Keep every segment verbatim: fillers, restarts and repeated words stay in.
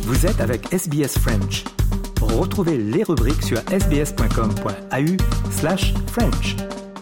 Vous êtes avec S B S French. Retrouvez les rubriques sur sbs.com.au slash French.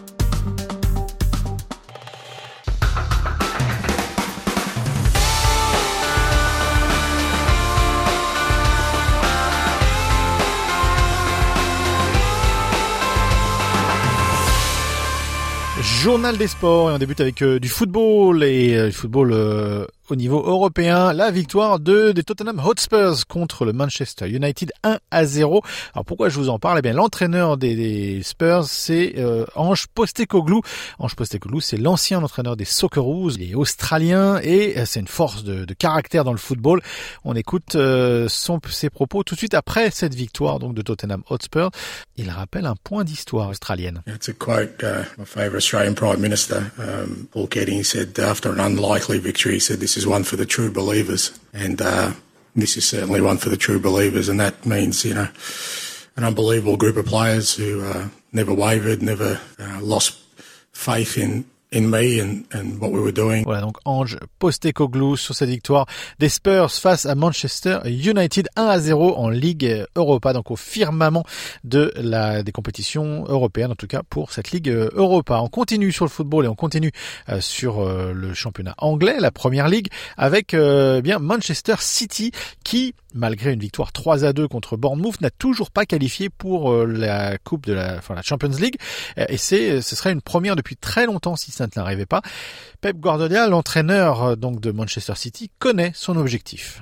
Journal des sports et on débute avec euh, du football et euh, du football euh, au niveau européen. La victoire de des Tottenham Hotspurs contre le Manchester United un à zéro. Alors pourquoi je vous en parle? Eh bien l'entraîneur des, des Spurs c'est euh, Ange Postecoglou. Ange Postecoglou c'est l'ancien entraîneur des Socceroos. Il est australien et euh, c'est une force de, de caractère dans le football. On écoute euh, son, ses propos tout de suite après cette victoire donc de Tottenham Hotspur. Il rappelle un point d'histoire australienne. It's a quote, uh, my favourite Australian Prime Minister, um, Paul Keating, he said, after an unlikely victory, he said, this is one for the true believers. And uh, this is certainly one for the true believers. And that means, you know, an unbelievable group of players who uh, never wavered, never uh, lost faith in in me and, and what we were doing. Voilà donc Ange Postecoglou sur cette victoire des Spurs face à Manchester United un à zéro en Ligue Europa, donc au firmament de la des compétitions européennes, en tout cas pour cette Ligue Europa. On continue sur le football et on continue euh, sur euh, le championnat anglais, la Première Ligue, avec euh, bien Manchester City qui, malgré une victoire trois à deux contre Bournemouth, n'a toujours pas qualifié pour euh, la coupe de la, enfin la Champions League. Et c'est, ce serait une première depuis très longtemps si ça ne l'arrivait pas. Pep Guardiola, l'entraîneur donc de Manchester City, connaît son objectif.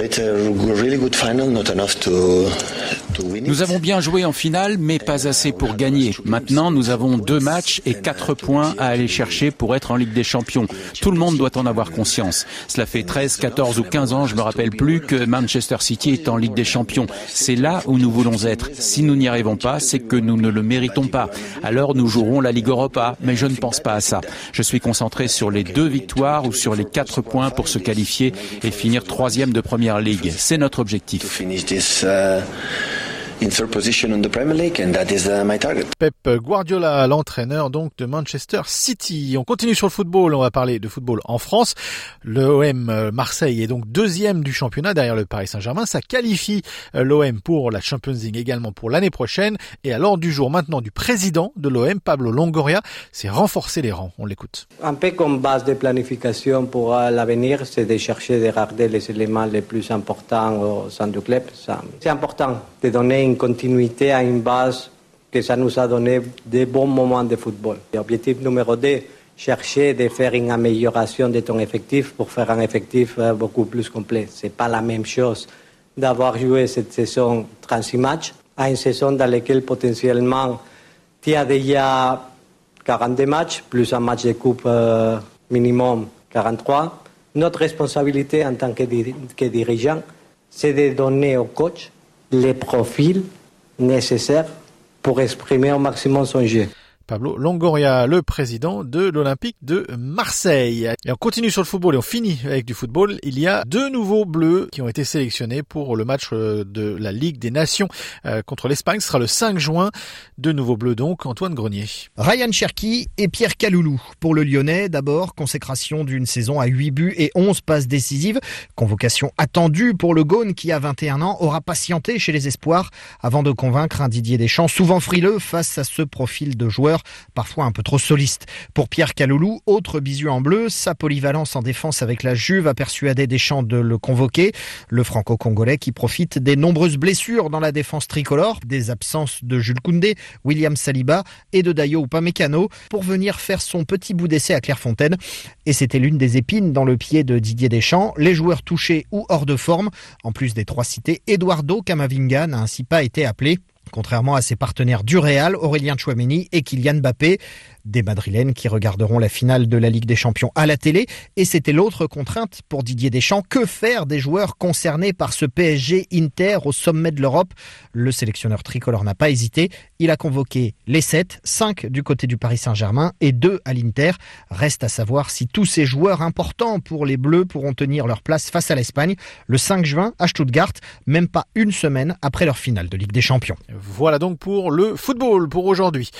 Nous avons bien joué en finale, mais pas assez pour gagner. Maintenant, nous avons deux matchs et quatre points à aller chercher pour être en Ligue des Champions. Tout le monde doit en avoir conscience. Cela fait treize, quatorze ou quinze ans, je me rappelle plus, que Manchester City est en Ligue des Champions. C'est là où nous voulons être. Si nous n'y arrivons pas, c'est que nous ne le méritons pas. Alors nous jouerons la Ligue Europa, mais je ne pense pas à ça. Je suis concentré sur les deux victoires ou sur les quatre points pour se qualifier et finir troisième de Première Ligue. C'est notre objectif. In third position in the Premier League, and that is uh, my target. Pep Guardiola, l'entraîneur donc de Manchester City. On continue sur le football, on va parler de football en France. Le O M Marseille est donc deuxième du championnat derrière le Paris Saint-Germain. Ça qualifie l'O M pour la Champions League également pour l'année prochaine. Et à l'ordre du jour maintenant du président de l'O M, Pablo Longoria, c'est renforcer les rangs. On l'écoute. Un peu comme base de planification pour l'avenir, c'est de chercher de regarder les éléments les plus importants au sein du club. Ça, c'est important de donner une continuité à une base que ça nous a donné de bons moments de football. L'objectif numéro deux, chercher de faire une amélioration de ton effectif pour faire un effectif beaucoup plus complet. C'est pas la même chose d'avoir joué cette saison trente-six matchs à une saison dans laquelle potentiellement tu as déjà quarante-deux matchs, plus un match de coupe euh, minimum quarante-trois. Notre responsabilité en tant que, dir- que dirigeant, c'est de donner au coach les profils nécessaires pour exprimer au maximum son jeu. Pablo Longoria, le président de l'Olympique de Marseille. Et on continue sur le football et on finit avec du football. Il y a deux nouveaux bleus qui ont été sélectionnés pour le match de la Ligue des Nations contre l'Espagne. Ce sera le cinq juin. Deux nouveaux bleus donc. Antoine Grenier. Ryan Cherki et Pierre Kaloulou. Pour le Lyonnais, d'abord, consécration d'une saison à huit buts et onze passes décisives. Convocation attendue pour le Gaune qui, à vingt et un ans, aura patienté chez les espoirs avant de convaincre un Didier Deschamps souvent frileux face à ce profil de joueur parfois un peu trop soliste. Pour Pierre Kaloulou, autre bisu en bleu, sa polyvalence en défense avec la Juve a persuadé Deschamps de le convoquer. Le franco-congolais qui profite des nombreuses blessures dans la défense tricolore, des absences de Jules Koundé, William Saliba et de Dayo Upamecano pour venir faire son petit bout d'essai à Clairefontaine. Et c'était l'une des épines dans le pied de Didier Deschamps. Les joueurs touchés ou hors de forme, en plus des trois cités, Eduardo Camavinga n'a ainsi pas été appelé. Contrairement à ses partenaires du Real, Aurélien Tchouaméni et Kylian Mbappé, des Madrilènes qui regarderont la finale de la Ligue des Champions à la télé. Et c'était l'autre contrainte pour Didier Deschamps. Que faire des joueurs concernés par ce P S G-Inter au sommet de l'Europe? Le sélectionneur tricolore n'a pas hésité. Il a convoqué les sept, cinq du côté du Paris Saint-Germain et deux à l'Inter. Reste à savoir si tous ces joueurs importants pour les Bleus pourront tenir leur place face à l'Espagne le cinq juin à Stuttgart, même pas une semaine après leur finale de Ligue des Champions. Voilà donc pour le football pour aujourd'hui.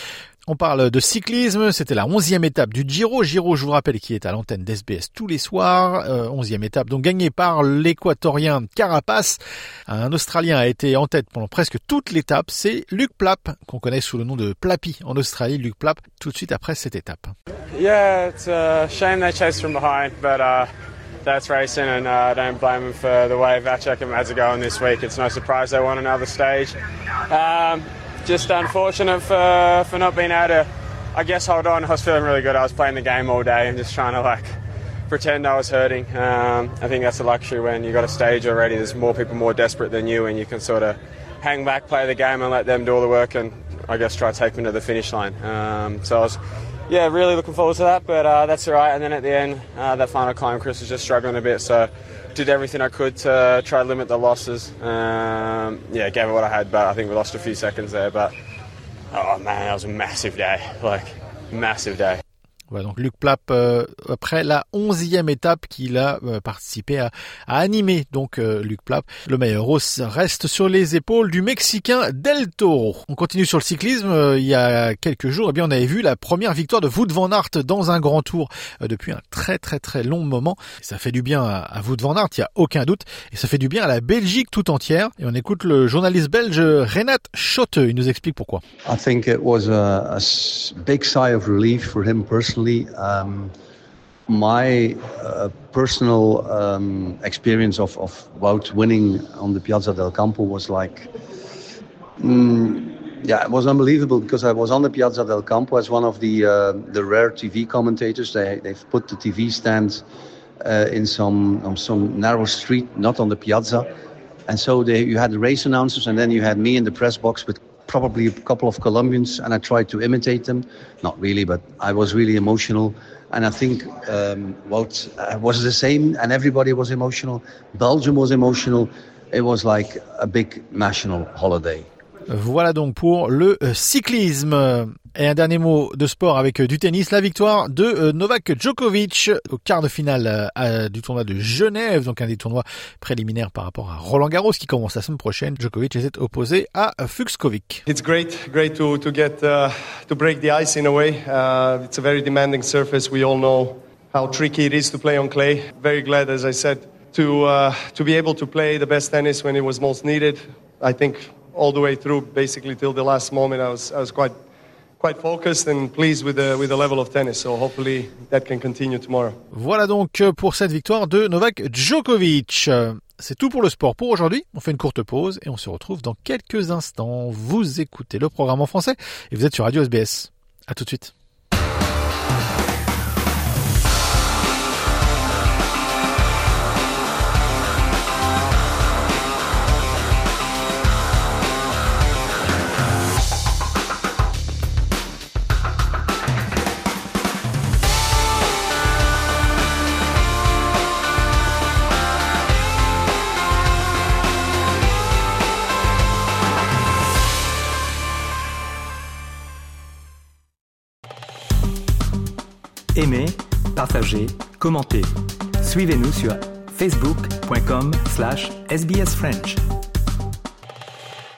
On parle de cyclisme, c'était la onzième étape du Giro. Giro, je vous rappelle, qui est à l'antenne d'S B S tous les soirs. Euh, onzième étape, donc gagnée par l'équatorien Carapaz. Un Australien a été en tête pendant presque toute l'étape. C'est Luke Plapp, qu'on connaît sous le nom de Plappy en Australie. Luke Plapp, tout de suite après cette étape. Yeah, it's a shame they chased from behind, but uh, that's racing, and uh, I don't blame them for the way Vacek and Mads are going this week. It's no surprise they won another stage. Um, Just unfortunate for for not being able to, I guess, hold on. I was feeling really good. I was playing the game all day and just trying to like pretend I was hurting. Um, I think that's a luxury when you got a stage already. There's more people more desperate than you, and you can sort of hang back, play the game, and let them do all the work, and I guess try to take them to the finish line. Um, so I was, yeah, really looking forward to that. But uh, that's all right. And then at the end, uh, that final climb, Chris was just struggling a bit, so did everything I could to try to limit the losses. Um, yeah, gave it what I had, but I think we lost a few seconds there. But oh man, that was a massive day, like massive day. Voilà, donc Luke Plapp, euh, après la onzième étape qu'il a euh, participé à, à animer, donc euh, Luke Plapp. Le meilleur reste sur les épaules du Mexicain Del Toro. On continue sur le cyclisme. Euh, il y a quelques jours, eh bien, on avait vu la première victoire de Wout van Aert dans un grand tour euh, depuis un très très très long moment. Et ça fait du bien à, à Wout van Aert, il n'y a aucun doute. Et ça fait du bien à la Belgique tout entière. Et on écoute le journaliste belge Renat Schotte. Il nous explique pourquoi. I think it was a, a big sigh of relief for him personally. Um, my uh, personal um, experience of, of Wout winning on the Piazza del Campo was like, mm, yeah, it was unbelievable because I was on the Piazza del Campo as one of the uh, the rare T V commentators. They they've put the T V stand uh, in some on some narrow street, not on the Piazza, and so they, you had the race announcers, and then you had me in the press box with probably a couple of Colombians, and I tried to imitate them. Not really, but I was really emotional. And I think um, Wout uh, was the same, and everybody was emotional. Belgium was emotional. It was like a big national holiday. Voilà donc pour le cyclisme. Et un dernier mot de sport avec du tennis, la victoire de Novak Djokovic au quart de finale du tournoi de Genève, donc un des tournois préliminaires par rapport à Roland Garros qui commence la semaine prochaine. Djokovic est opposé à Fucsovics. It's great, great to to get uh, to break the ice in a way. Uh, it's a very demanding surface. We all know how tricky it is to play on clay. Very glad, as I said, to uh, to be able to play the best tennis when it was most needed. I think all the way through, basically till the last moment, I was I was quite. Quite focused and pleased with the with the level of tennis, so hopefully that can continue tomorrow. Voilà donc pour cette victoire de Novak Djokovic. C'est tout pour le sport pour aujourd'hui. On fait une courte pause et on se retrouve dans quelques instants. Vous écoutez le programme en français et vous êtes sur Radio S B S. À tout de suite. Aimez, partagez, commentez. Suivez-nous sur facebook point com slash S B S French.